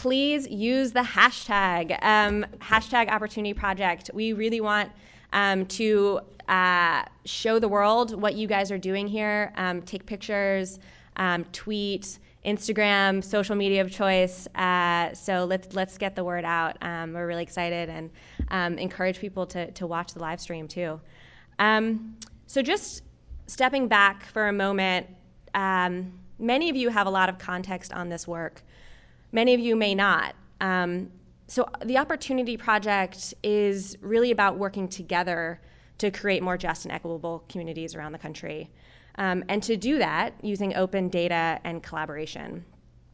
please use the hashtag, hashtag Opportunity Project. We really want to show the world what you guys are doing here. Take pictures, tweet, Instagram, social media of choice. So let's get the word out. We're really excited and encourage people to watch the live stream too. So just stepping back for a moment, many of you have a lot of context on this work. Many of you may not. So the Opportunity Project is really about working together to create more just and equitable communities around the country. And to do that using open data and collaboration.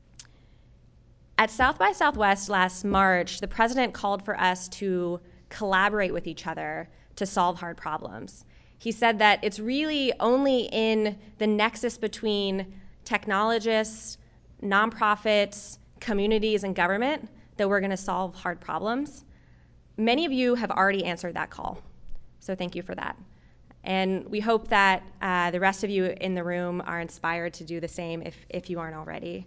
At South by Southwest last March, the president called for us to collaborate with each other to solve hard problems. He said that it's really only in the nexus between technologists, nonprofits, communities, and government that we're going to solve hard problems. Many of you have already answered that call, so thank you for that. And we hope that the rest of you in the room are inspired to do the same if you aren't already.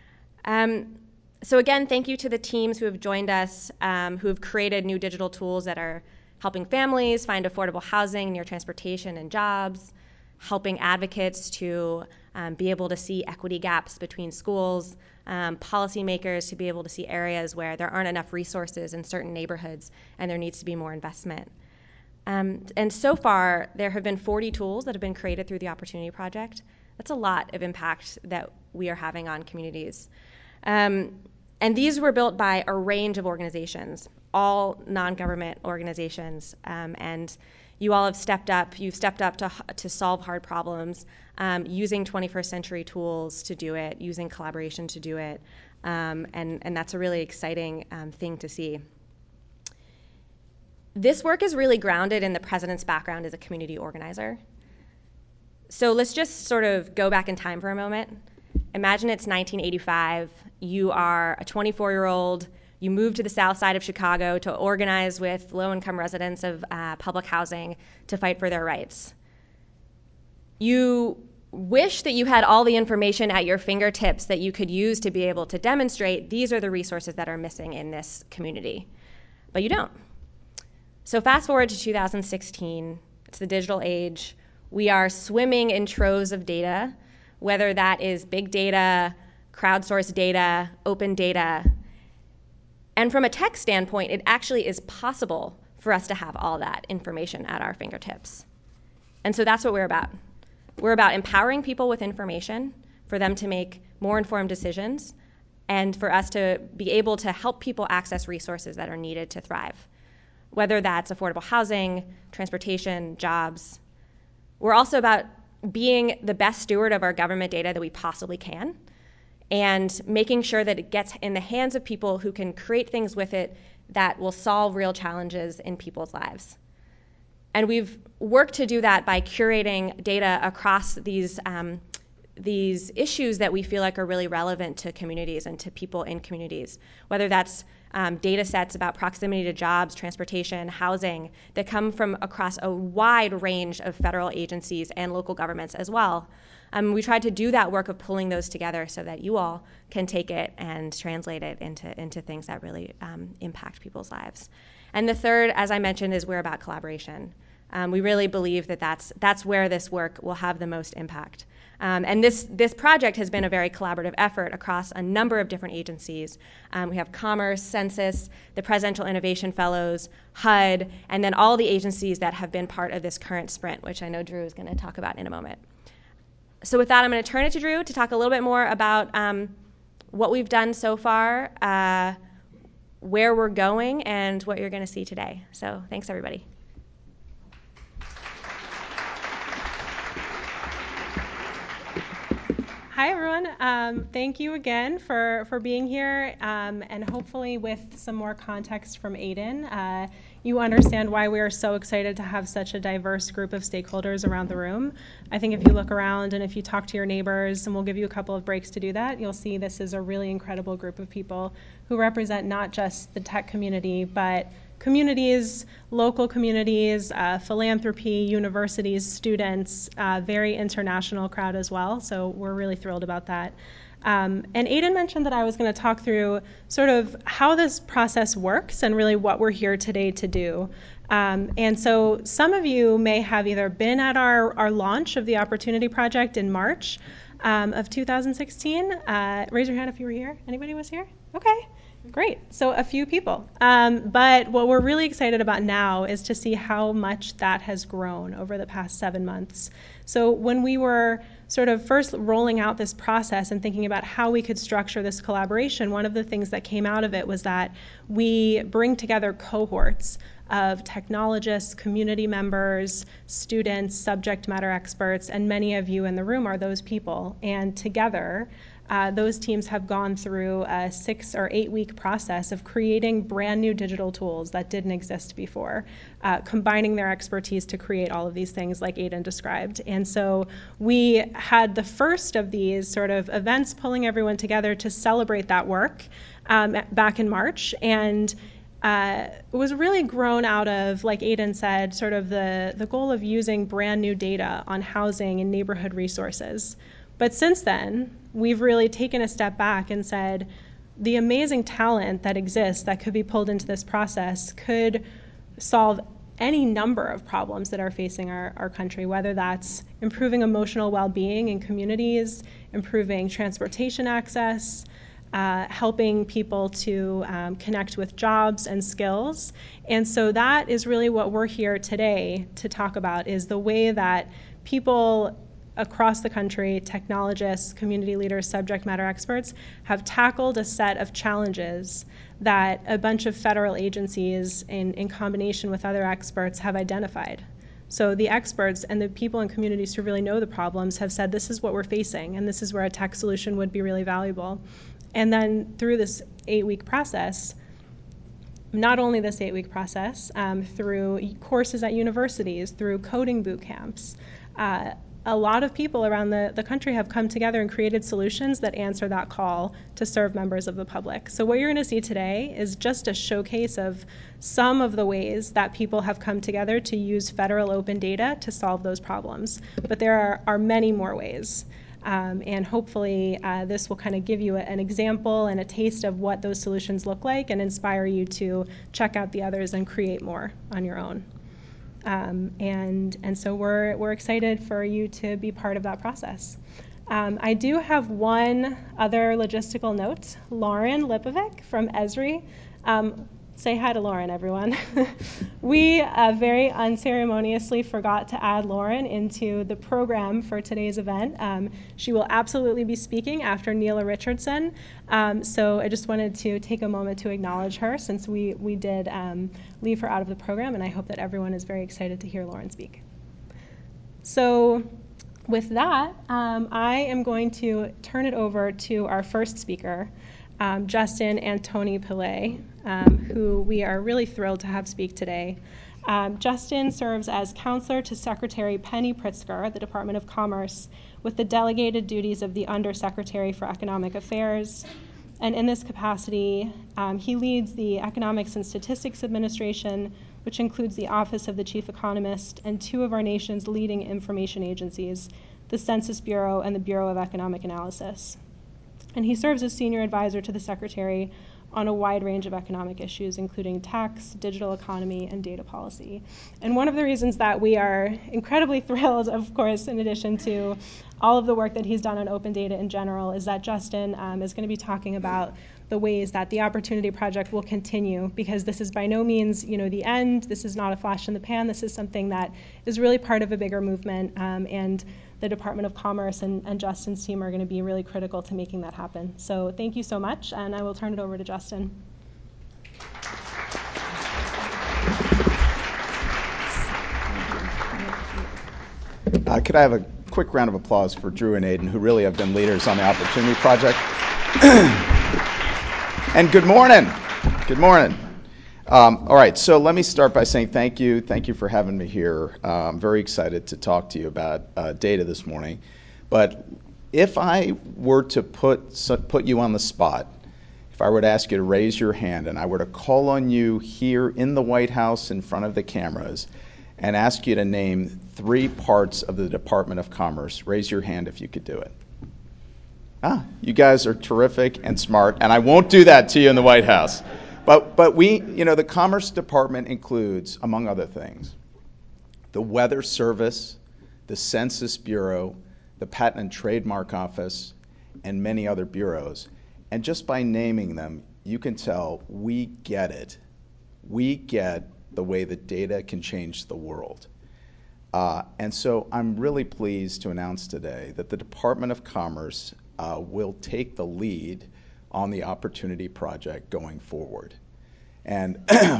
So again, thank you to the teams who have joined us, who have created new digital tools that are helping families find affordable housing near transportation and jobs, helping advocates to be able to see equity gaps between schools, policymakers to be able to see areas where there aren't enough resources in certain neighborhoods and there needs to be more investment. And so far, there have been 40 tools that have been created through the Opportunity Project. That's a lot of impact that we are having on communities. And these were built by a range of organizations, all non-government organizations. And you all have stepped up. You've stepped up to solve hard problems, using 21st century tools to do it, using collaboration to do it. And that's a really exciting thing to see. This work is really grounded in the president's background as a community organizer. So let's just sort of go back in time for a moment. Imagine it's 1985. You are a 24-year-old. You move to the south side of Chicago to organize with low-income residents of public housing to fight for their rights. You wish that you had all the information at your fingertips that you could use to be able to demonstrate these are the resources that are missing in this community, but you don't. So fast forward to 2016, it's the digital age. We are swimming in troves of data, whether that is big data, crowdsourced data, open data. And from a tech standpoint, it actually is possible for us to have all that information at our fingertips. And so that's what we're about. We're about empowering people with information for them to make more informed decisions and for us to be able to help people access resources that are needed to thrive, whether that's affordable housing, transportation, jobs. We're also about being the best steward of our government data that we possibly can and making sure that it gets in the hands of people who can create things with it that will solve real challenges in people's lives. And we've worked to do that by curating data across these issues that we feel like are really relevant to communities and to people in communities, whether that's data sets about proximity to jobs, transportation, housing that come from across a wide range of federal agencies and local governments as well. We tried to do that work of pulling those together so that you all can take it and translate it into things that really impact people's lives. And the third, as I mentioned, is we're about collaboration. We really believe that that's where this work will have the most impact. And this project has been a very collaborative effort across a number of different agencies. We have Commerce, Census, the Presidential Innovation Fellows, HUD, and then all the agencies that have been part of this current sprint, which I know Drew is going to talk about in a moment. So with that, I'm going to turn it to Drew to talk a little bit more about what we've done so far, where we're going, and what you're going to see today. So thanks, everybody. Hi, everyone. Thank you again for being here, and hopefully with some more context from Aiden, you understand why we are so excited to have such a diverse group of stakeholders around the room. I think if you look around and if you talk to your neighbors, and we'll give you a couple of breaks to do that, you'll see this is a really incredible group of people who represent not just the tech community, but communities, local communities, philanthropy, universities, students, very international crowd as well. So we're really thrilled about that. And Aidan mentioned that I was going to talk through sort of how this process works and really what we're here today to do. And so some of you may have either been at our launch of the Opportunity Project in March of 2016. Raise your hand if you were here. Anybody was here? Okay. Great. So a few people. But what we're really excited about now is to see how much that has grown over the past 7 months. So when we were sort of first rolling out this process and thinking about how we could structure this collaboration, one of the things that came out of it was that we bring together cohorts of technologists, community members, students, subject matter experts, and many of you in the room are those people. And together, those teams have gone through a 6 or 8 week process of creating brand new digital tools that didn't exist before, combining their expertise to create all of these things like Aidan described. And so we had the first of these sort of events pulling everyone together to celebrate that work back in March. And it was really grown out of, like Aidan said, sort of the goal of using brand new data on housing and neighborhood resources. But since then, we've really taken a step back and said, the amazing talent that exists that could be pulled into this process could solve any number of problems that are facing our country, whether that's improving emotional well-being in communities, improving transportation access, helping people to connect with jobs and skills. And so that is really what we're here today to talk about, is the way that people across the country, technologists, community leaders, subject matter experts, have tackled a set of challenges that a bunch of federal agencies in combination with other experts have identified. So the experts and the people in communities who really know the problems have said, this is what we're facing, and this is where a tech solution would be really valuable. And then through this 8-week process, not only this 8-week process, through courses at universities, through coding boot camps, a lot of people around the country have come together and created solutions that answer that call to serve members of the public. So what you're going to see today is just a showcase of some of the ways that people have come together to use federal open data to solve those problems. But there are many more ways. And hopefully this will kind of give you an example and a taste of what those solutions look like and inspire you to check out the others and create more on your own. And so we're excited for you to be part of that process. I do have one other logistical note. Lauren Lipovic from Esri. Say hi to Lauren, everyone. We very unceremoniously forgot to add Lauren into the program for today's event. She will absolutely be speaking after Neela Richardson. So I just wanted to take a moment to acknowledge her, since we did leave her out of the program, and I hope that everyone is very excited to hear Lauren speak. So with that, I am going to turn it over to our first speaker, Justin Antoni Pillay, who we are really thrilled to have speak today. Justin serves as counselor to Secretary Penny Pritzker at the Department of Commerce, with the delegated duties of the Undersecretary for Economic Affairs. And in this capacity, he leads the Economics and Statistics Administration, which includes the Office of the Chief Economist and 2 of our nation's leading information agencies, the Census Bureau and the Bureau of Economic Analysis. And he serves as senior advisor to the Secretary on a wide range of economic issues, including tax, digital economy, and data policy. And one of the reasons that we are incredibly thrilled, of course, in addition to all of the work that he's done on open data in general, is that Justin is going to be talking about the ways that the Opportunity Project will continue, because this is by no means, the end. This is not a flash in the pan. This is something that is really part of a bigger movement, and the Department of Commerce and Justin's team are going to be really critical to making that happen. So thank you so much, and I will turn it over to Justin. Could I have a quick round of applause for Drew and Aidan, who really have been leaders on the Opportunity Project? And good morning. Good morning. All right, so let me start by saying thank you. Thank you for having me here. I'm very excited to talk to you about data this morning. But if I were to put you on the spot, if I were to ask you to raise your hand and I were to call on you here in the White House in front of the cameras and ask you to name 3 parts of the Department of Commerce, raise your hand if you could do it. You guys are terrific and smart, and I won't do that to you in the White House. But we, the Commerce Department includes, among other things, the Weather Service, the Census Bureau, the Patent and Trademark Office, and many other bureaus. And just by naming them, you can tell we get it. We get the way that data can change the world. And so I'm really pleased to announce today that the Department of Commerce will take the lead on the Opportunity Project going forward. And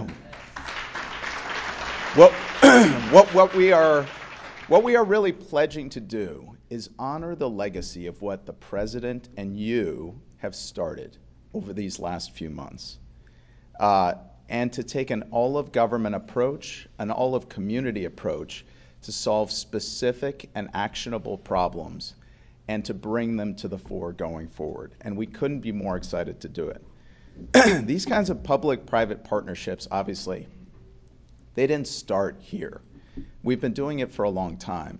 what we are really pledging to do is honor the legacy of what the President and you have started over these last few months. And to take an all-of-government approach, an all-of-community approach to solve specific and actionable problems and to bring them to the fore going forward. And we couldn't be more excited to do it. These kinds of public-private partnerships, obviously, they didn't start here. We've been doing it for a long time.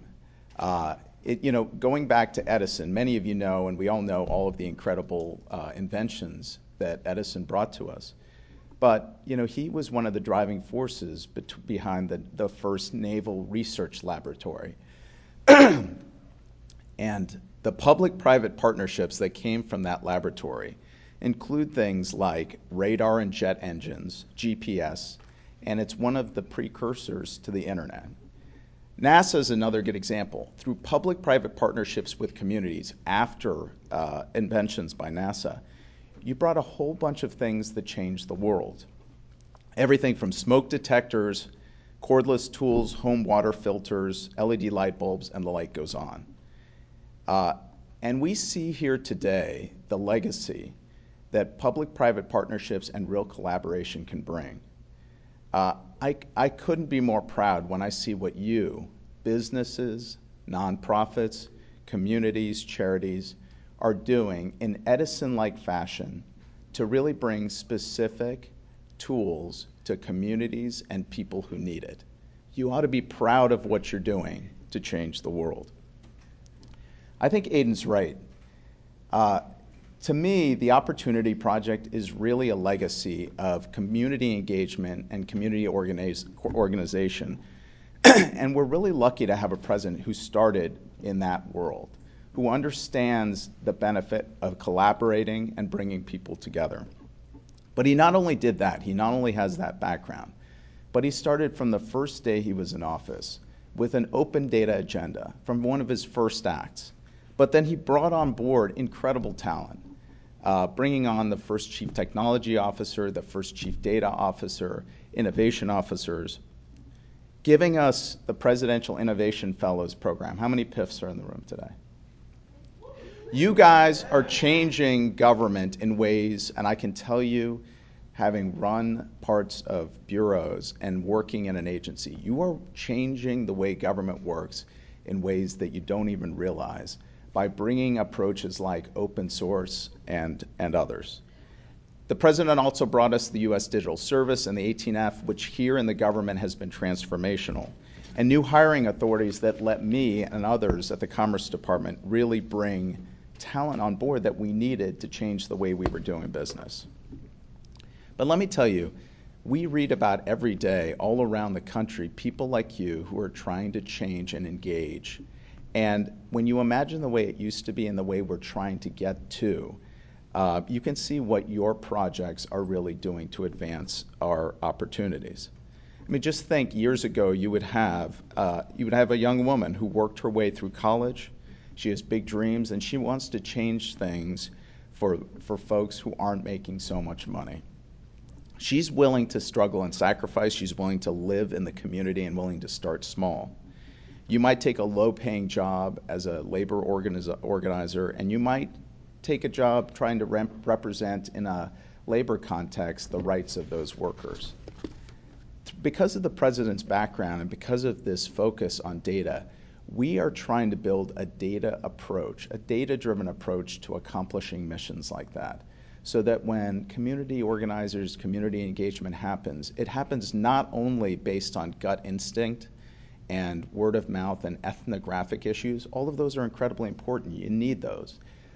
Going back to Edison, many of you know, and we all know, all of the incredible inventions that Edison brought to us. But he was one of the driving forces behind the first naval research laboratory. And the public-private partnerships that came from that laboratory include things like radar and jet engines, GPS, and it's one of the precursors to the internet. NASA is another good example. Through public-private partnerships with communities after inventions by NASA, you brought a whole bunch of things that changed the world. Everything from smoke detectors, cordless tools, home water filters, LED light bulbs, and the light goes on. And we see here today the legacy that public-private partnerships and real collaboration can bring. I couldn't be more proud when I see what you, businesses, nonprofits, communities, charities, are doing in Edison-like fashion to really bring specific tools to communities and people who need it. You ought to be proud of what you're doing to change the world. I think Aidan's right. To me, the Opportunity Project is really a legacy of community engagement and community organization. And we're really lucky to have a president who started in that world, who understands the benefit of collaborating and bringing people together. But he not only did that, he not only has that background, but he started from the first day he was in office with an open data agenda from one of his first acts. But then he brought on board incredible talent, bringing on the first chief technology officer, the first chief data officer, innovation officers, giving us the Presidential Innovation Fellows Program. How many PIFs are in the room today? You guys are changing government in ways, and I can tell you, having run parts of bureaus and working in an agency, you are changing the way government works in ways that you don't even realize by bringing approaches like open source and others. The president also brought us the U.S. Digital Service and the 18F, which here in the government has been transformational, and new hiring authorities that let me and others at the Commerce Department really bring talent on board that we needed to change the way we were doing business. But let me tell you, we read about every day all around the country people like you who are trying to change and engage. And when you imagine the way it used to be and the way we're trying to get to, you can see what your projects are really doing to advance our opportunities. I mean, just think, years ago you would have a young woman who worked her way through college. She has big dreams, and she wants to change things for folks who aren't making so much money. She's willing to struggle and sacrifice. She's willing to live in the community and willing to start small. You might take a low-paying job as a labor organizer, and you might take a job trying to represent in a labor context the rights of those workers. Because of the president's background and because of this focus on data, we are trying to build a data approach, a data-driven approach to accomplishing missions like that, so that when community organizers, community engagement happens, it happens not only based on gut instinct and word of mouth and ethnographic issues. All of those are incredibly important. You need those.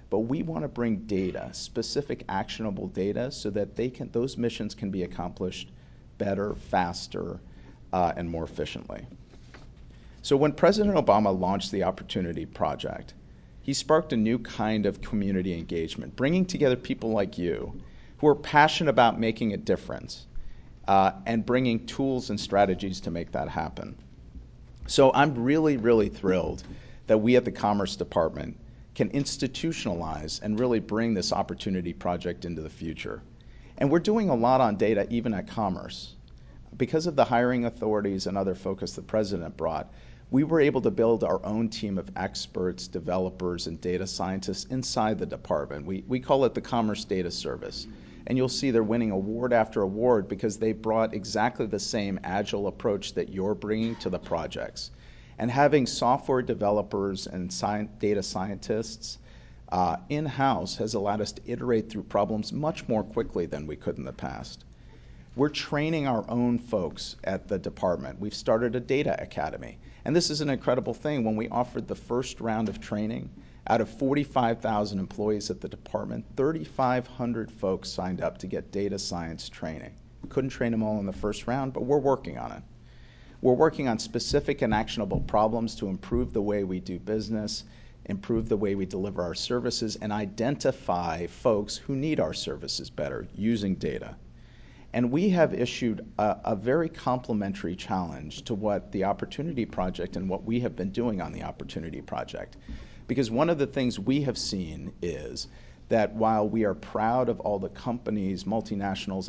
but we want to bring data, specific actionable data, so that those missions can be accomplished better, faster, and more efficiently. So when President Obama launched the Opportunity Project, he sparked a new kind of community engagement, bringing together people like you who are passionate about making a difference and bringing tools and strategies to make that happen. So I'm really, really thrilled that we at the Commerce Department can institutionalize and really bring this Opportunity Project into the future. And we're doing a lot on data even at Commerce. Because of the hiring authorities and other focus the President brought, we were able to build our own team of experts, developers, and data scientists inside the department. We call it the Commerce Data Service. And you'll see they're winning award after award because they brought exactly the same agile approach that you're bringing to the projects. And having software developers and data scientists in-house has allowed us to iterate through problems much more quickly than we could in the past. We're training our own folks at the department. We've started a data academy. And this is an incredible thing. When we offered the first round of training, out of 45,000 employees at the department, 3,500 folks signed up to get data science training. We couldn't train them all in the first round, but we're working on it. We're working on specific and actionable problems to improve the way we do business, improve the way we deliver our services, and identify folks who need our services better using data. And we have issued a very complementary challenge to what the Opportunity Project and what we have been doing on the Opportunity Project. Because one of the things we have seen is that while we are proud of all the companies, multinationals,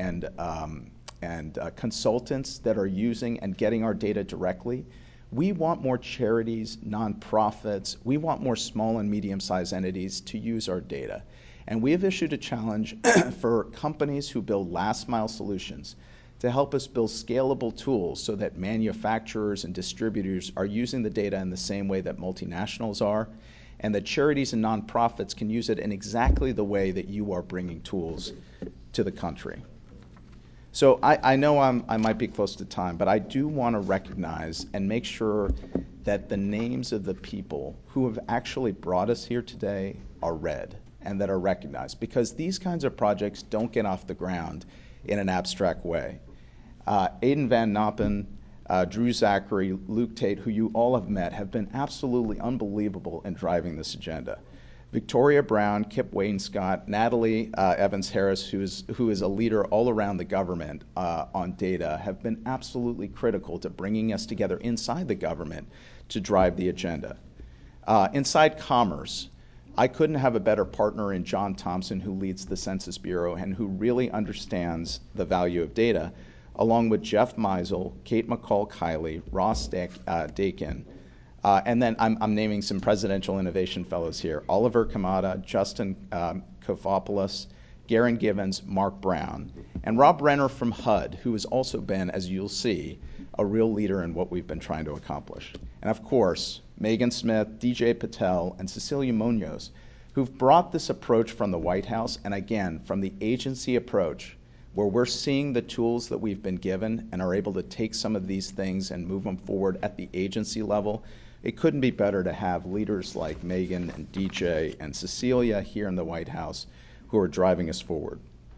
and consultants that are using and getting our data directly, we want more charities, nonprofits, we want more small and medium-sized entities to use our data. And we have issued a challenge for companies who build last-mile solutions to help us build scalable tools so that manufacturers and distributors are using the data in the same way that multinationals are, and that charities and nonprofits can use it in exactly the way that you are bringing tools to the country. So I know I might be close to time, but I do want to recognize and make sure that the names of the people who have actually brought us here today are read and that are recognized, because these kinds of projects don't get off the ground in an abstract way. Aidan Van Noppen, Drew Zachary, Luke Tate, who you all have met, have been absolutely unbelievable in driving this agenda. Victoria Brown, Kip Wainscott, Natalie Evans-Harris, who is a leader all around the government on data, have been absolutely critical to bringing us together inside the government to drive the agenda. Inside Commerce, I couldn't have a better partner in John Thompson, who leads the Census Bureau and who really understands the value of data, along with Jeff Meisel, Kate McCall-Kiley, Ross Dakin, and then I'm naming some Presidential Innovation Fellows here: Oliver Kamada, Justin Kofopoulos, Garen Givens, Mark Brown, and Rob Renner from HUD, who has also been, as you'll see, a real leader in what we've been trying to accomplish. And of course, Megan Smith, DJ Patel, and Cecilia Munoz, who've brought this approach from the White House, and again, from the agency approach, where we're seeing the tools that we've been given and are able to take some of these things and move them forward at the agency level. It couldn't be better to have leaders like Megan and DJ and Cecilia here in the White House who are driving us forward.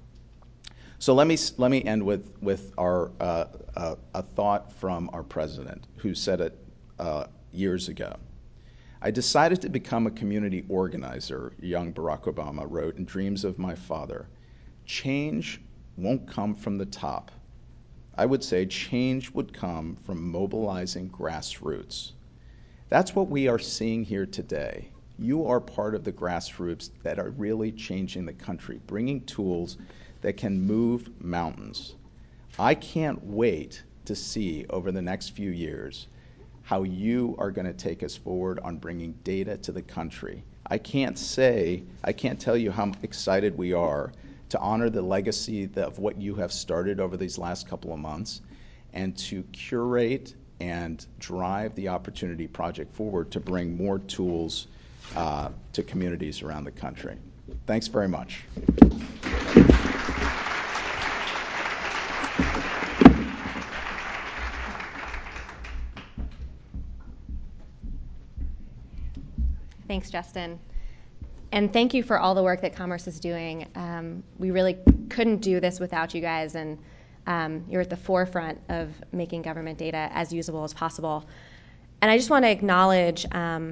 So let me end with a thought from our president, who said it years ago. "I decided to become a community organizer," young Barack Obama wrote in Dreams of My Father. "Change won't come from the top. I would say change would come from mobilizing grassroots." That's what we are seeing here today. You are part of the grassroots that are really changing the country, bringing tools that can move mountains. I can't wait to see over the next few years how you are going to take us forward on bringing data to the country. I can't tell you how excited we are to honor the legacy of what you have started over these last couple of months, and to curate and drive the Opportunity Project forward to bring more tools to communities around the country. Thanks very much. Thanks, Justin. And thank you for all the work that Commerce is doing. We really couldn't do this without you guys, and you're at the forefront of making government data as usable as possible. And I just want to acknowledge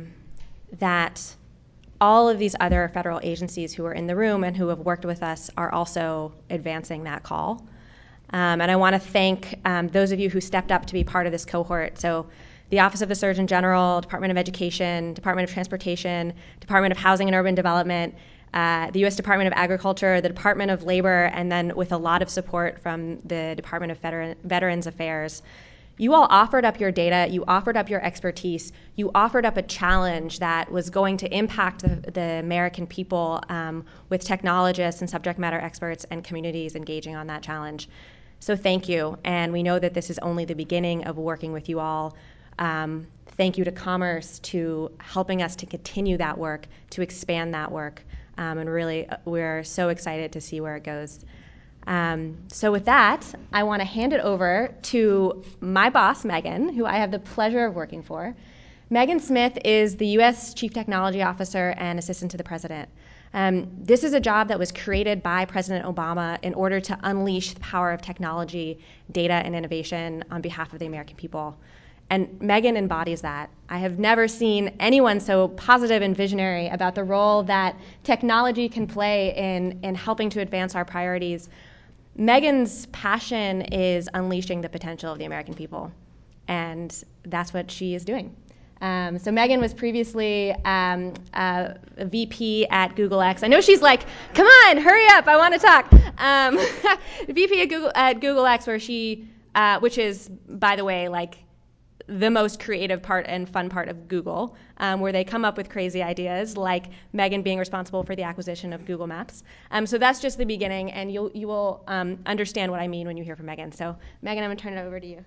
that all of these other federal agencies who are in the room and who have worked with us are also advancing that call. And I want to thank those of you who stepped up to be part of this cohort. So the Office of the Surgeon General, Department of Education, Department of Transportation, Department of Housing and Urban Development, the U.S. Department of Agriculture, the Department of Labor, and then with a lot of support from the Department of Veterans Affairs. You all offered up your data, you offered up your expertise, you offered up a challenge that was going to impact the American people with technologists and subject matter experts and communities engaging on that challenge. So thank you, and we know that this is only the beginning of working with you all. Thank you to Commerce to helping us to continue that work, to expand that work, and really we're so excited to see where it goes. So with that, I want to hand it over to my boss, Megan, who I have the pleasure of working for. Megan Smith is the U.S. Chief Technology Officer and Assistant to the President. This is a job that was created by President Obama in order to unleash the power of technology, data, and innovation on behalf of the American people. And Megan embodies that. I have never seen anyone so positive and visionary about the role that technology can play in helping to advance our priorities. Megan's passion is unleashing the potential of the American people, and that's what she is doing. So Megan was previously a VP at Google X. I know she's like, come on, hurry up, I want to talk. VP at Google X, where she, which is, by the way, like the most creative part and fun part of Google, where they come up with crazy ideas, like Megan being responsible for the acquisition of Google Maps. So that's just the beginning, and you will understand what I mean when you hear from Megan. So Megan, I'm going to turn it over to you.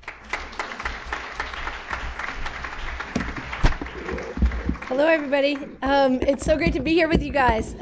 Hello, everybody. It's so great to be here with you guys.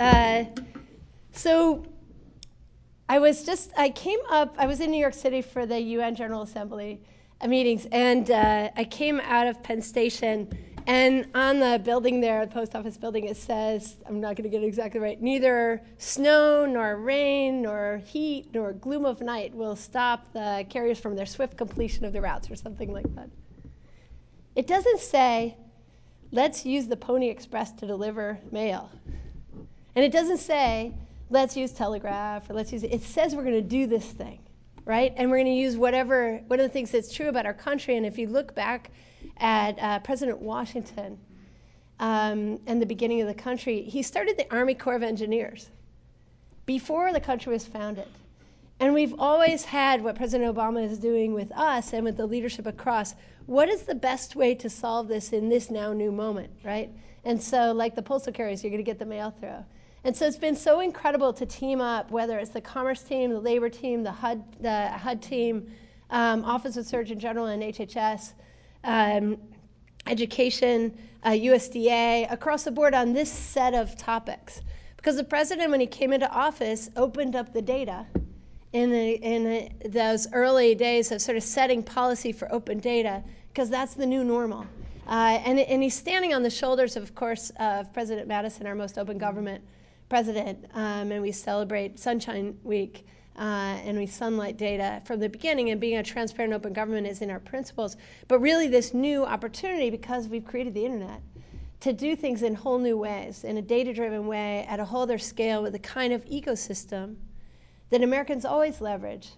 So I was in New York City for the UN General Assembly meetings, and I came out of Penn Station, and on the building there, the post office building, it says, I'm not going to get it exactly right, neither snow, nor rain, nor heat, nor gloom of night will stop the carriers from their swift completion of their routes, or something like that. It doesn't say, let's use the Pony Express to deliver mail. And it doesn't say, let's use telegraph, or it says we're going to do this thing, right? And we're going to use one of the things that's true about our country, and if you look back at President Washington and the beginning of the country, he started the Army Corps of Engineers before the country was founded. And we've always had what President Obama is doing with us and with the leadership across. What is the best way to solve this in this now new moment, right? And so like the postal carriers, you're going to get the mail through. And so it's been so incredible to team up, whether it's the Commerce team, the Labor team, the HUD team, Office of Surgeon General and HHS, Education, USDA, across the board on this set of topics. Because the president, when he came into office, opened up the data in those early days of sort of setting policy for open data, because that's the new normal. And he's standing on the shoulders, of course, of President Madison, our most open government president, and we celebrate Sunshine Week, and we sunlight data from the beginning, and being a transparent open government is in our principles. But really this new opportunity, because we've created the internet, to do things in whole new ways, in a data-driven way, at a whole other scale, with the kind of ecosystem that Americans always leverage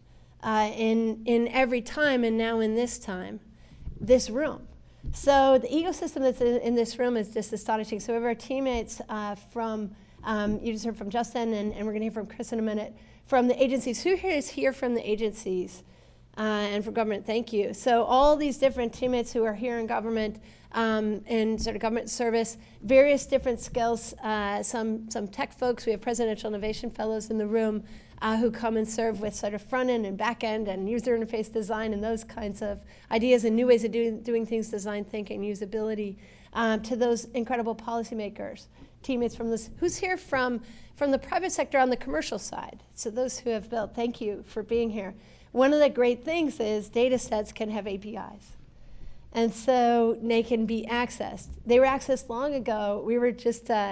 in every time, and now in this time, this room. So the ecosystem that's in this room is just astonishing. So we have our teammates from, you just heard from Justin, and we're going to hear from Chris in a minute, from the agencies. Who is here from the agencies and from government? Thank you. So all these different teammates who are here in government, in sort of government service, various different skills, some tech folks. We have Presidential Innovation Fellows in the room who come and serve with sort of front end and back end and user interface design and those kinds of ideas and new ways of doing things, design thinking, usability, to those incredible policymakers, teammates from this. Who's here from the private sector on the commercial side? So those who have built, thank you for being here. One of the great things is data sets can have APIs. And so they can be accessed. They were accessed long ago. We were just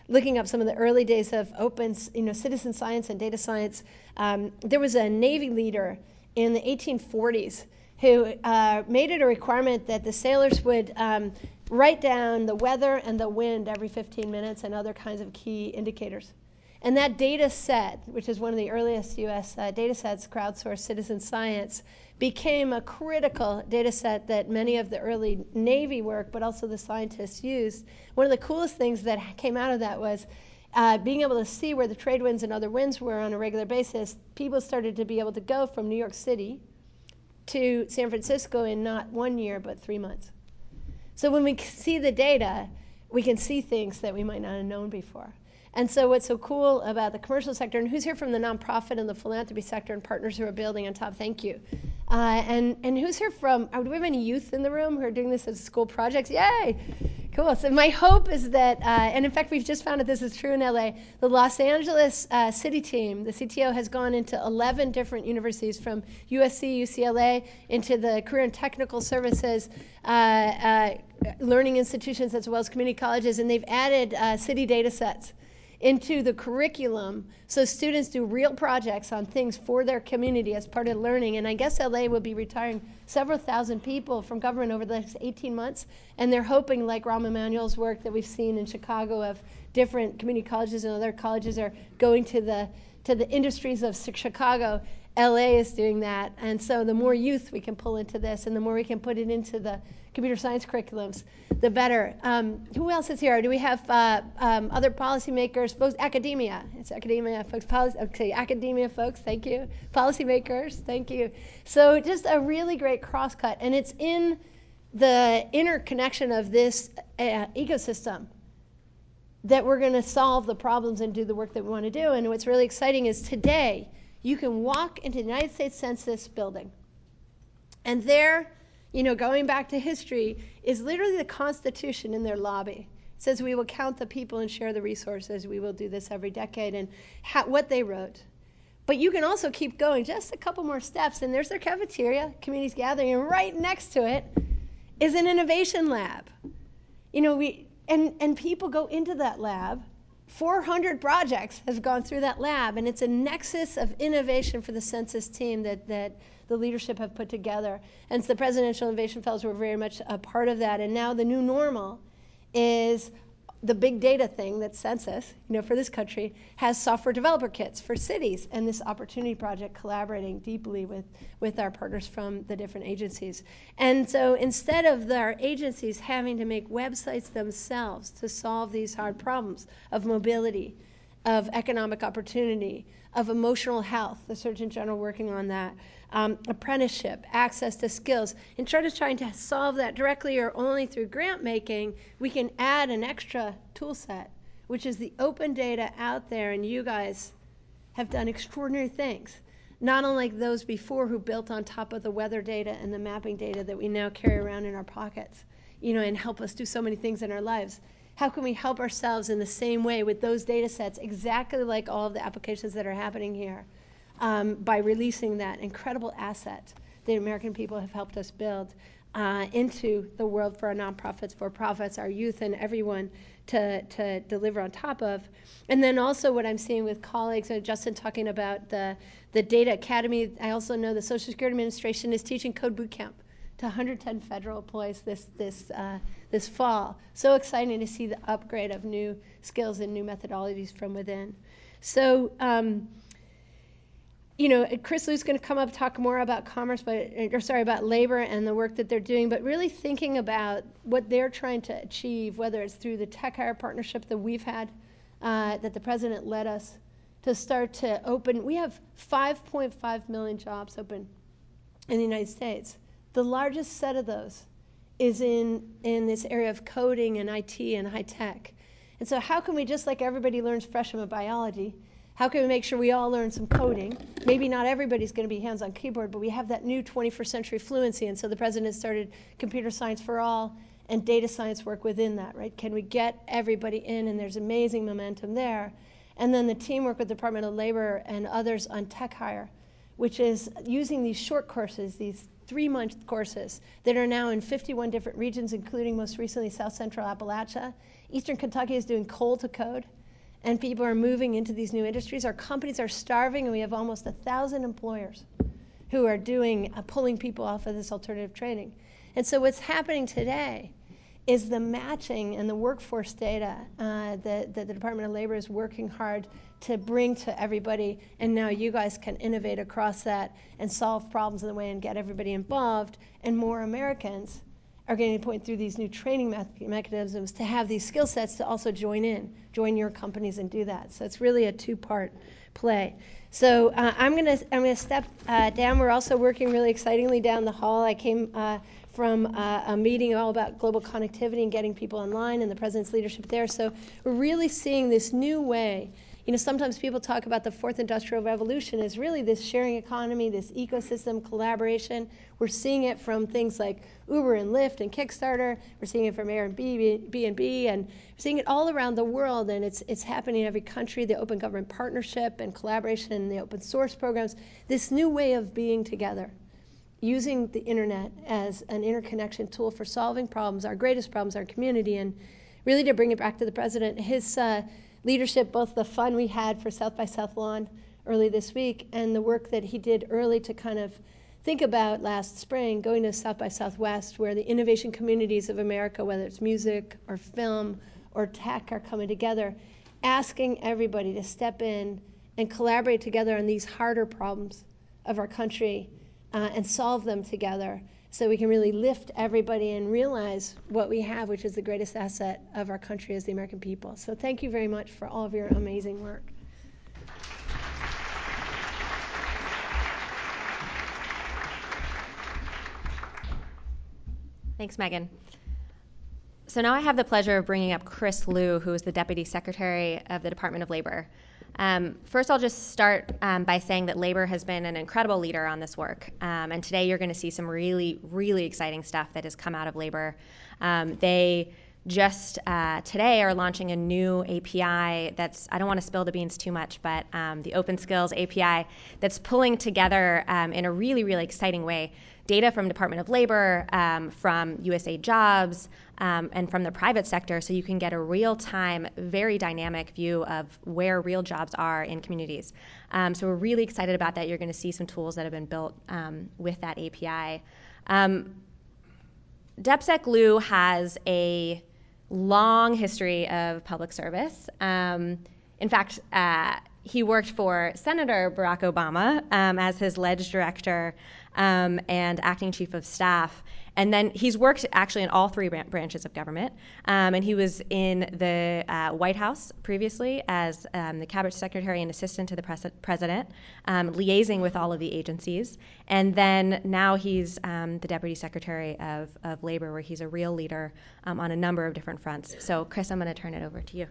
looking up some of the early days of open, citizen science and data science. There was a Navy leader in the 1840s who made it a requirement that the sailors would write down the weather and the wind every 15 minutes and other kinds of key indicators. And that data set, which is one of the earliest U.S. Data sets, crowdsourced citizen science, became a critical data set that many of the early Navy work, but also the scientists used. One of the coolest things that came out of that was being able to see where the trade winds and other winds were on a regular basis. People started to be able to go from New York City to San Francisco in not 1 year, but 3 months. So when we see the data, we can see things that we might not have known before. And so what's so cool about the commercial sector, and who's here from the nonprofit and the philanthropy sector and partners who are building on top, thank you. And who's here from, do we have any youth in the room who are doing this as school projects? Yay! Cool. So my hope is that, and in fact, we've just found that this is true in LA, the Los Angeles city team, the CTO, has gone into 11 different universities from USC, UCLA, into the career and technical services, learning institutions, as well as community colleges, and they've added city data sets into the curriculum so students do real projects on things for their community as part of learning. And I guess LA will be retiring several thousand people from government over the next 18 months. And they're hoping, like Rahm Emanuel's work that we've seen in Chicago of different community colleges and other colleges are going to the industries of Chicago. LA is doing that. And so the more youth we can pull into this and the more we can put it into the computer science curriculums, the better. Who else is here? Do we have other policymakers, folks? Academia. It's academia folks. Academia folks, thank you. Policymakers, thank you. So just a really great crosscut. And it's in the interconnection of this ecosystem that we're going to solve the problems and do the work that we want to do. And what's really exciting is today, you can walk into the United States Census building, and there, going back to history, is literally the Constitution in their lobby. It says we will count the people and share the resources. We will do this every decade, and what they wrote. But you can also keep going just a couple more steps, and there's their cafeteria, communities gathering, and right next to it is an innovation lab. And people go into that lab. 400 projects have gone through that lab, and it's a nexus of innovation for the census team that the leadership have put together. And the Presidential Innovation Fellows were very much a part of that. And now the new normal is the big data thing that census, for this country, has software developer kits for cities, and this Opportunity Project collaborating deeply with our partners from the different agencies. And so instead of our agencies having to make websites themselves to solve these hard problems of mobility, of economic opportunity, of emotional health, the Surgeon General working on that, apprenticeship, access to skills. Instead of trying to solve that directly or only through grant making, we can add an extra tool set, which is the open data out there, and you guys have done extraordinary things. Not unlike those before who built on top of the weather data and the mapping data that we now carry around in our pockets, and help us do so many things in our lives. How can we help ourselves in the same way with those data sets, exactly like all of the applications that are happening here, by releasing that incredible asset that American people have helped us build into the world for our nonprofits, for profits, our youth, and everyone to deliver on top of. And then also what I'm seeing with colleagues, Justin talking about the Data Academy. I also know the Social Security Administration is teaching Code Bootcamp to 110 federal employees this fall. So exciting to see the upgrade of new skills and new methodologies from within. So, Chris Liu's going to come up and talk more about about labor and the work that they're doing, but really thinking about what they're trying to achieve, whether it's through the TechHire partnership that we've had, that the president led us to start to open. We have 5.5 million jobs open in the United States. The largest set of those is in this area of coding and IT and high tech. And so how can we, just like everybody learns freshman biology, how can we make sure we all learn some coding? Maybe not everybody's going to be hands on keyboard, but we have that new 21st century fluency. And so the president started Computer Science for All and data science work within that, right? Can we get everybody in? And there's amazing momentum there. And then the teamwork with the Department of Labor and others on TechHire, which is using these short courses, these 3-month courses that are now in 51 different regions, including most recently South Central Appalachia. Eastern Kentucky is doing Coal to Code, and people are moving into these new industries. Our companies are starving, and we have almost 1,000 employers who are pulling people off of this alternative training. And so what's happening today is the matching and the workforce data that the Department of Labor is working hard to bring to everybody, and now you guys can innovate across that and solve problems in the way and get everybody involved, and more Americans are getting to point through these new training mechanisms to have these skill sets to also join your companies and do that. So it's really a two-part play. So I'm gonna step down. We're also working really excitingly down the hall. I came from a meeting all about global connectivity and getting people online and the president's leadership there. So we're really seeing this new way. You know, sometimes people talk about the fourth industrial revolution as really this sharing economy, this ecosystem collaboration. We're seeing it from things like Uber and Lyft and Kickstarter. We're seeing it from Airbnb, and we're seeing it all around the world, and it's happening in every country, the open government partnership and collaboration in the open source programs, this new way of being together, using the internet as an interconnection tool for solving problems, our greatest problems, our community, and really to bring it back to the president, his leadership, both the fun we had for South by Southlawn early this week and the work that he did early to kind of think about last spring, going to South by Southwest, where the innovation communities of America, whether it's music or film or tech, are coming together, asking everybody to step in and collaborate together on these harder problems of our country and solve them together so we can really lift everybody and realize what we have, which is the greatest asset of our country as the American people. So thank you very much for all of your amazing work. Thanks, Megan. So now I have the pleasure of bringing up Chris Liu, who is the Deputy Secretary of the Department of Labor. First, I'll just start by saying that Labor has been an incredible leader on this work. And today you're going to see some really, really exciting stuff that has come out of Labor. They just today are launching a new API that's, I don't want to spill the beans too much, but the Open Skills API that's pulling together in a really, really exciting way data from Department of Labor, from USA Jobs, and from the private sector, so you can get a real-time, very dynamic view of where real jobs are in communities. So we're really excited about that. You're going to see some tools that have been built with that API. DepSec Liu has a long history of public service. In fact, he worked for Senator Barack Obama as his ledge director and acting chief of staff. And then he's worked actually in all three branches of government. And he was in the White House previously as the cabinet secretary and assistant to the president, liaising with all of the agencies. And then now he's the deputy secretary of labor, where he's a real leader on a number of different fronts. So Chris, I'm going to turn it over to you.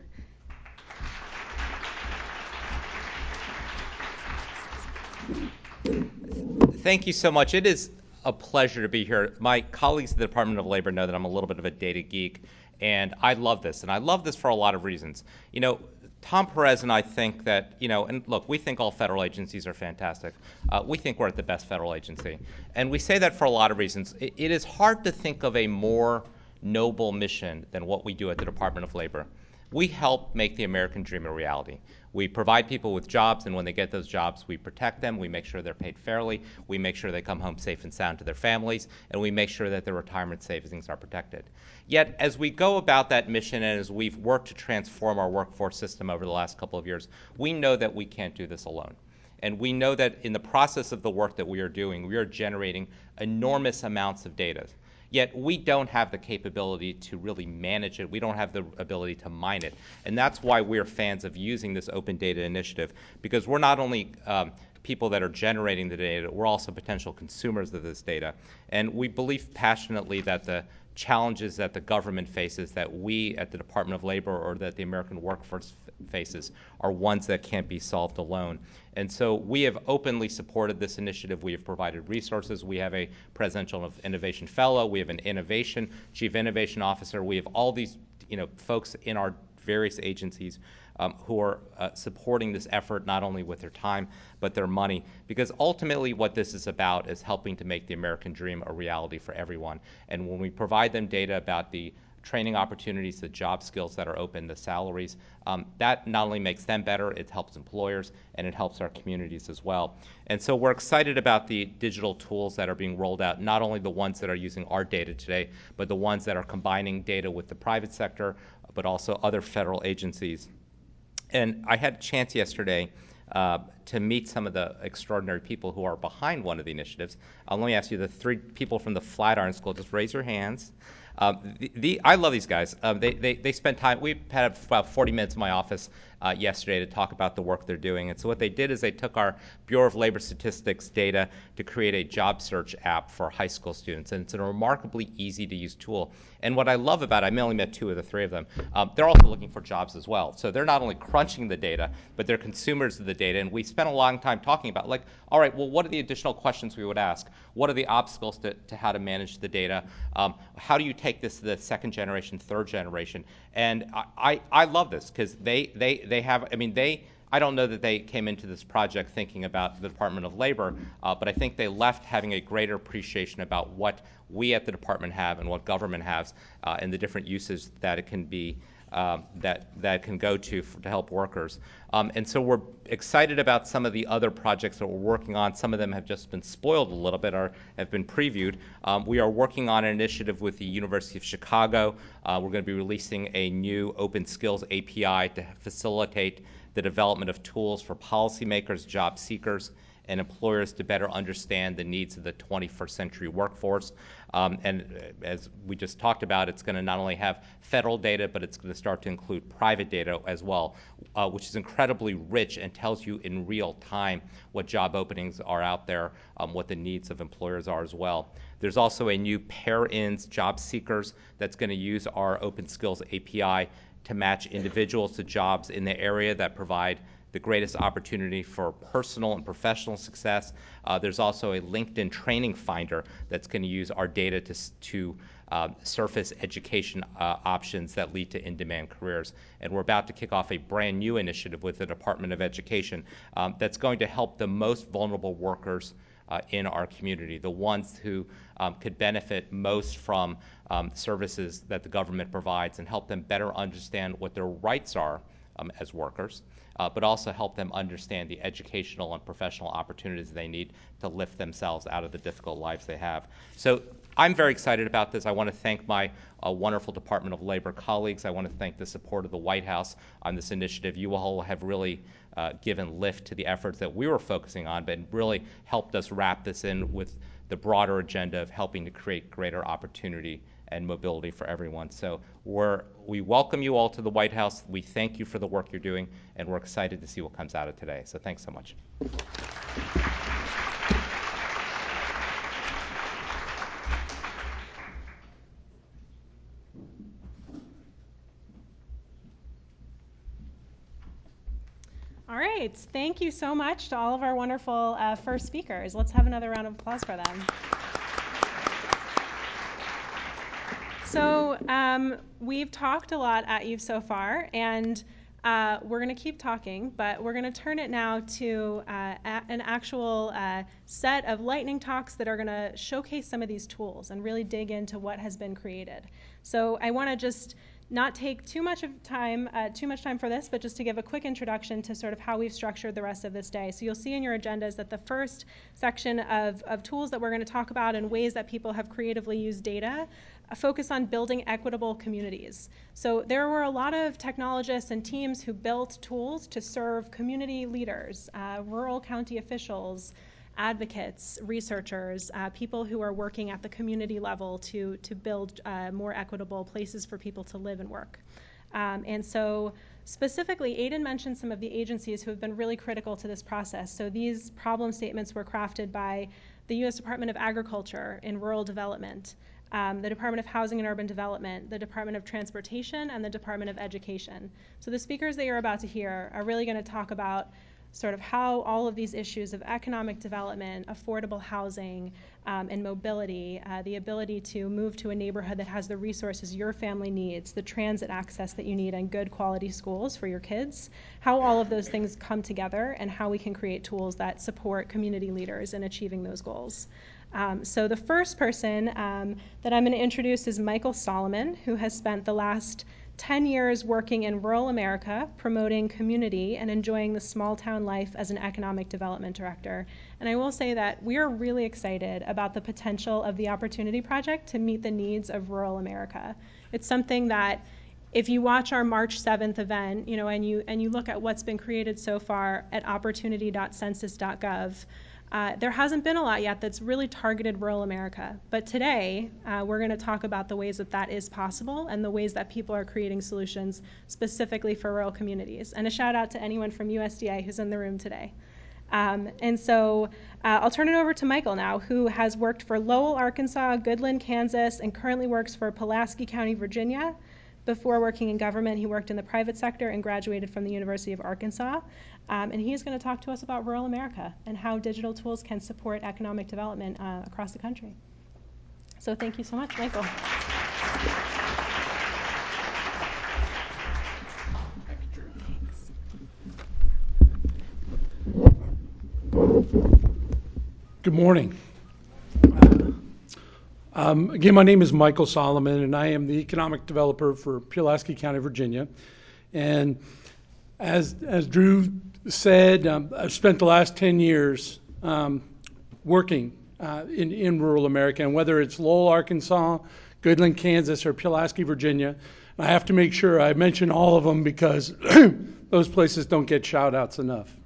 Thank you so much. It is a pleasure to be here. My colleagues at the Department of Labor know that I'm a little bit of a data geek, and I love this. And I love this for a lot of reasons. You know, Tom Perez and I think that, you know, and look, we think all federal agencies are fantastic. We think we're at the best federal agency. And we say that for a lot of reasons. It is hard to think of a more noble mission than what we do at the Department of Labor. We help make the American dream a reality. We provide people with jobs, and when they get those jobs, we protect them. We make sure they're paid fairly. We make sure they come home safe and sound to their families, and we make sure that their retirement savings are protected. Yet, as we go about that mission and as we've worked to transform our workforce system over the last couple of years, we know that we can't do this alone. And we know that in the process of the work that we are doing, we are generating enormous amounts of data. Yet we don't have the capability to really manage it. We don't have the ability to mine it. And that's why we're fans of using this open data initiative, because we're not only people that are generating the data, we're also potential consumers of this data. And we believe passionately that the challenges that the government faces, that we at the Department of Labor or that the American workforce faces, are ones that can't be solved alone. And so we have openly supported this initiative. We have provided resources. We have a Presidential Innovation Fellow. We have an Chief Innovation Officer. We have all these, you know, folks in our various agencies who are supporting this effort, not only with their time, but their money. Because ultimately what this is about is helping to make the American dream a reality for everyone. And when we provide them data about the training opportunities, the job skills that are open, the salaries. That not only makes them better, it helps employers, and it helps our communities as well. And so we're excited about the digital tools that are being rolled out, not only the ones that are using our data today, but the ones that are combining data with the private sector, but also other federal agencies. And I had a chance yesterday to meet some of the extraordinary people who are behind one of the initiatives. Let me ask you, the 3 people from the Flatiron School, just raise your hands. I love these guys. They spent time. We had about 40 minutes in my office yesterday to talk about the work they're doing. And so what they did is they took our Bureau of Labor Statistics data to create a job search app for high school students. And it's a remarkably easy to use tool. And what I love about it, I only met 2 of the 3 of them, they're also looking for jobs as well. So they're not only crunching the data, but they're consumers of the data. And we spent a long time talking about, like, all right, well, what are the additional questions we would ask? What are the obstacles to how to manage the data? How do you take this to the 2nd generation, 3rd generation? And I love this because they have, I don't know that they came into this project thinking about the Department of Labor, but I think they left having a greater appreciation about what we at the department have and what government has, and the different uses that it can be, that can go to help workers. And so we're excited about some of the other projects that we're working on. Some of them have just been spoiled a little bit or have been previewed. We are working on an initiative with the University of Chicago. We're going to be releasing a new open skills API to facilitate the development of tools for policymakers, job seekers, and employers to better understand the needs of the 21st century workforce. And as we just talked about, it's going to not only have federal data, but it's going to start to include private data as well, which is incredibly rich and tells you in real time what job openings are out there, what the needs of employers are as well. There's also a new pair-ins job seekers that's going to use our Open Skills API to match individuals to jobs in the area that provide the greatest opportunity for personal and professional success. There's also a LinkedIn training finder that's going to use our data to surface education options that lead to in-demand careers. And we're about to kick off a brand new initiative with the Department of Education that's going to help the most vulnerable workers in our community, the ones who could benefit most from services that the government provides, and help them better understand what their rights are as workers, but also help them understand the educational and professional opportunities they need to lift themselves out of the difficult lives they have. So I'm very excited about this. I want to thank my wonderful Department of Labor colleagues. I want to thank the support of the White House on this initiative. You all have really given lift to the efforts that we were focusing on, but really helped us wrap this in with the broader agenda of helping to create greater opportunity and mobility for everyone. So we welcome you all to the White House. We thank you for the work you're doing, and we're excited to see what comes out of today. So thanks so much. All right, thank you so much to all of our wonderful first speakers. Let's have another round of applause for them. So we've talked a lot at you so far, and we're going to keep talking, but we're going to turn it now to an actual set of lightning talks that are going to showcase some of these tools and really dig into what has been created. So I want to just not take too much time for this, but just to give a quick introduction to sort of how we've structured the rest of this day. So you'll see in your agendas that the first section of tools that we're going to talk about and ways that people have creatively used data focus on building equitable communities. So there were a lot of technologists and teams who built tools to serve community leaders, rural county officials, advocates, researchers, people who are working at the community level to build more equitable places for people to live and work. And so specifically, Aidan mentioned some of the agencies who have been really critical to this process. So these problem statements were crafted by the U.S. Department of Agriculture in Rural Development, the Department of Housing and Urban Development, the Department of Transportation, and the Department of Education. So the speakers that you're about to hear are really going to talk about sort of how all of these issues of economic development, affordable housing, and mobility, the ability to move to a neighborhood that has the resources your family needs, the transit access that you need, and good quality schools for your kids, how all of those things come together and how we can create tools that support community leaders in achieving those goals. So the first person that I'm going to introduce is Michael Solomon, who has spent the last 10 years working in rural America, promoting community and enjoying the small town life as an economic development director. And I will say that we are really excited about the potential of the Opportunity Project to meet the needs of rural America. It's something that if you watch our March 7th event, and you look at what's been created so far at opportunity.census.gov, there hasn't been a lot yet that's really targeted rural America. But today, we're going to talk about the ways that that is possible and the ways that people are creating solutions specifically for rural communities. And a shout out to anyone from USDA who's in the room today. And so I'll turn it over to Michael now, who has worked for Lowell, Arkansas, Goodland, Kansas, and currently works for Pulaski County, Virginia. Before working in government, he worked in the private sector and graduated from the University of Arkansas. And he is going to talk to us about rural America and how digital tools can support economic development across the country. So thank you so much, Michael. Good morning. Again, my name is Michael Solomon, and I am the economic developer for Pulaski County, Virginia. And as Drew said, I've spent the last 10 years working in rural America, and whether it's Lowell, Arkansas, Goodland, Kansas, or Pulaski, Virginia, I have to make sure I mention all of them because those places don't get shout-outs enough.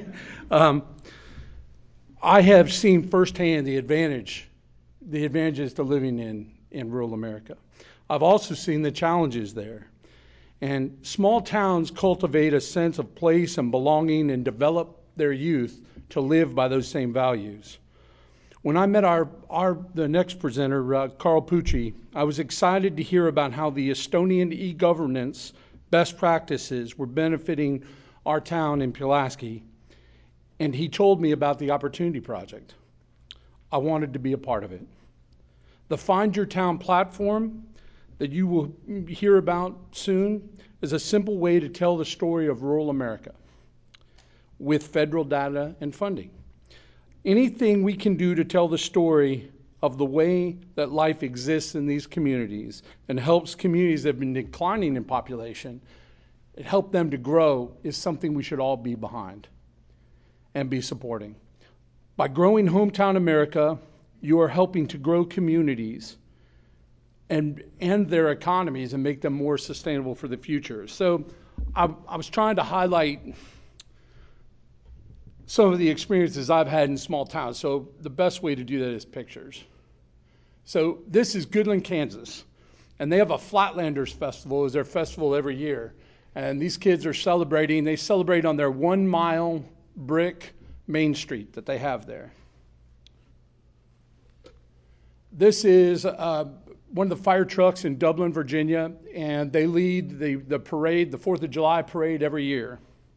I have seen firsthand the advantages to living in rural America. I've also seen the challenges there. And small towns cultivate a sense of place and belonging and develop their youth to live by those same values. When I met the next presenter, Carl Pucci, I was excited to hear about how the Estonian e-governance best practices were benefiting our town in Pulaski. And he told me about the Opportunity Project. I wanted to be a part of it. The Find Your Town platform that you will hear about soon is a simple way to tell the story of rural America with federal data and funding. Anything we can do to tell the story of the way that life exists in these communities and helps communities that have been declining in population, and help them to grow is something we should all be behind and be supporting. By growing Hometown America, you are helping to grow communities and their economies and make them more sustainable for the future. So I was trying to highlight some of the experiences I've had in small towns. So the best way to do that is pictures. So this is Goodland, Kansas, and they have a Flatlanders Festival as their festival every year. And these kids are celebrating. They celebrate on their 1 mile brick Main Street that they have there. This is one of the fire trucks in Dublin, Virginia, and they lead the parade, the 4th of July parade every year.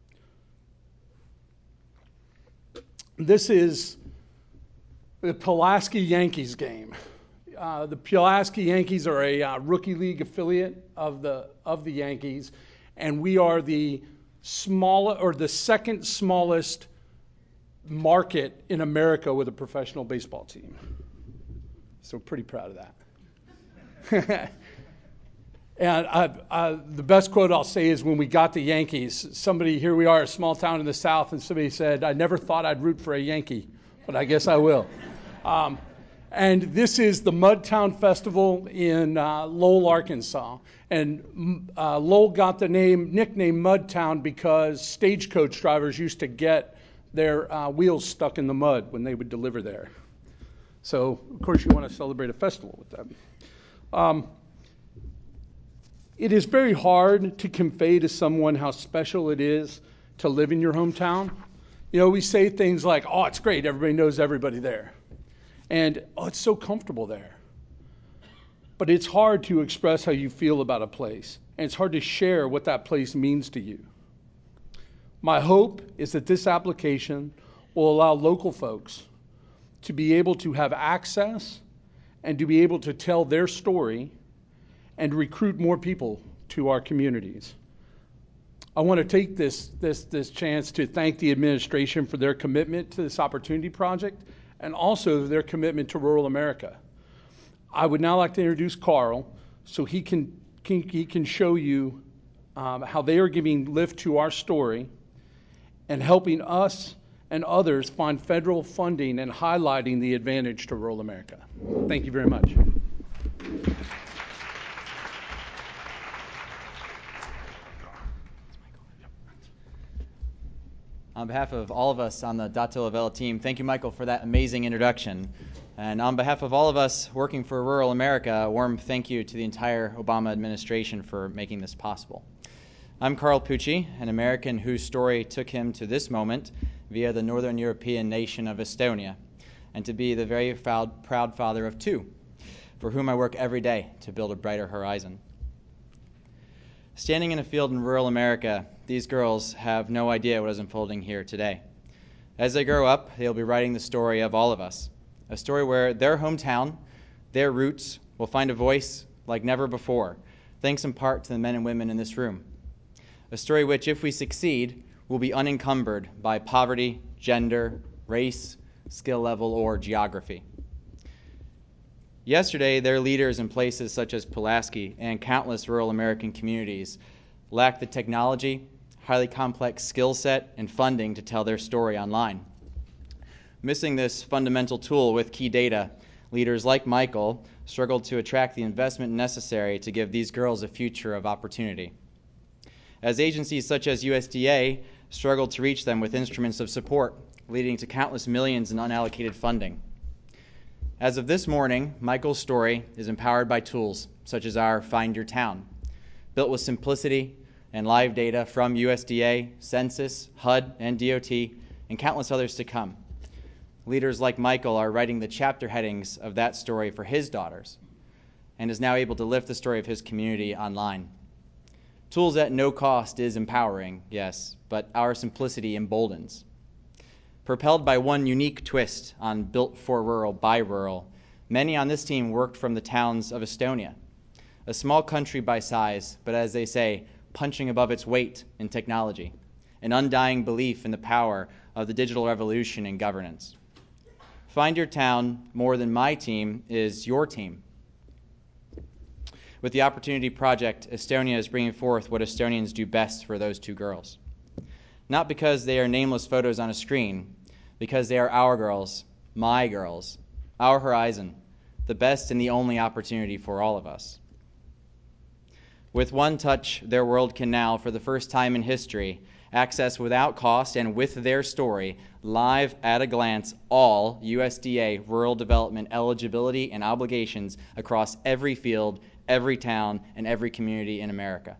This is the Pulaski Yankees game. The Pulaski Yankees are a rookie league affiliate of the Yankees, and we are the second smallest market in America with a professional baseball team. So pretty proud of that. And the best quote I'll say is when we got the Yankees, here we are, a small town in the South, and somebody said, "I never thought I'd root for a Yankee, but I guess I will." And this is the Mudtown Festival in Lowell, Arkansas. And Lowell got the nickname Mudtown because stagecoach drivers used to get their wheels stuck in the mud when they would deliver there. So, of course, you want to celebrate a festival with them. It is very hard to convey to someone how special it is to live in your hometown. You know, we say things like, "Oh, it's great, everybody knows everybody there." And, "Oh, it's so comfortable there." But it's hard to express how you feel about a place. And it's hard to share what that place means to you. My hope is that this application will allow local folks to be able to have access and to be able to tell their story and recruit more people to our communities. I want to take this chance to thank the administration for their commitment to this opportunity project and also their commitment to rural America. I would now like to introduce Carl so he can show you how they are giving lift to our story and helping us and others find federal funding and highlighting the advantage to rural America. Thank you very much. On behalf of all of us on the Dato Avella team, thank you, Michael, for that amazing introduction. And on behalf of all of us working for rural America, a warm thank you to the entire Obama administration for making this possible. I'm Carl Pucci, an American whose story took him to this moment via the Northern European nation of Estonia, and to be the very proud father of two, for whom I work every day to build a brighter horizon. Standing in a field in rural America, these girls have no idea what is unfolding here today. As they grow up, they'll be writing the story of all of us, a story where their hometown, their roots, will find a voice like never before, thanks in part to the men and women in this room. A story which, if we succeed, will be unencumbered by poverty, gender, race, skill level, or geography. Yesterday, their leaders in places such as Pulaski and countless rural American communities lacked the technology, highly complex skill set, and funding to tell their story online. Missing this fundamental tool with key data, leaders like Michael struggled to attract the investment necessary to give these girls a future of opportunity. As agencies such as USDA struggled to reach them with instruments of support, leading to countless millions in unallocated funding. As of this morning, Michael's story is empowered by tools such as our Find Your Town, built with simplicity and live data from USDA, Census, HUD, and DOT, and countless others to come. Leaders like Michael are writing the chapter headings of that story for his daughters, and is now able to lift the story of his community online. Tools at no cost is empowering, yes, but our simplicity emboldens. Propelled by one unique twist on Built for Rural by Rural, many on this team worked from the towns of Estonia, a small country by size, but as they say, punching above its weight in technology, an undying belief in the power of the digital revolution in governance. Find Your Town, more than my team, is your team. With the Opportunity Project, Estonia is bringing forth what Estonians do best for those two girls. Not because they are nameless photos on a screen, because they are our girls, my girls, our horizon, the best and the only opportunity for all of us. With one touch, their world can now, for the first time in history, access without cost and with their story, live at a glance, all USDA rural development eligibility and obligations across every field, every town, and every community in America.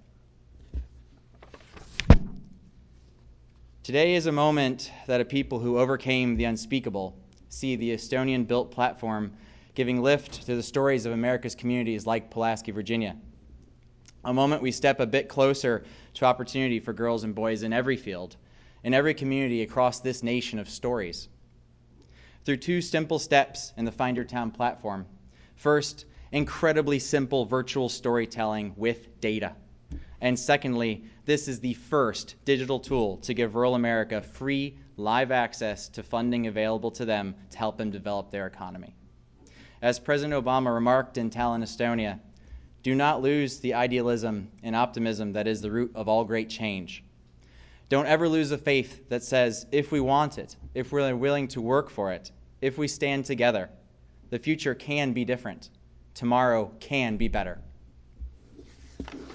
Today is a moment that a people who overcame the unspeakable see the Estonian-built platform giving lift to the stories of America's communities like Pulaski, Virginia. A moment we step a bit closer to opportunity for girls and boys in every field, in every community across this nation of stories. Through two simple steps in the Find Your Town platform. First, incredibly simple virtual storytelling with data. And secondly, this is the first digital tool to give rural America free, live access to funding available to them to help them develop their economy. As President Obama remarked in Tallinn, Estonia, do not lose the idealism and optimism that is the root of all great change. Don't ever lose the faith that says, if we want it, if we're willing to work for it, if we stand together, the future can be different. Tomorrow can be better.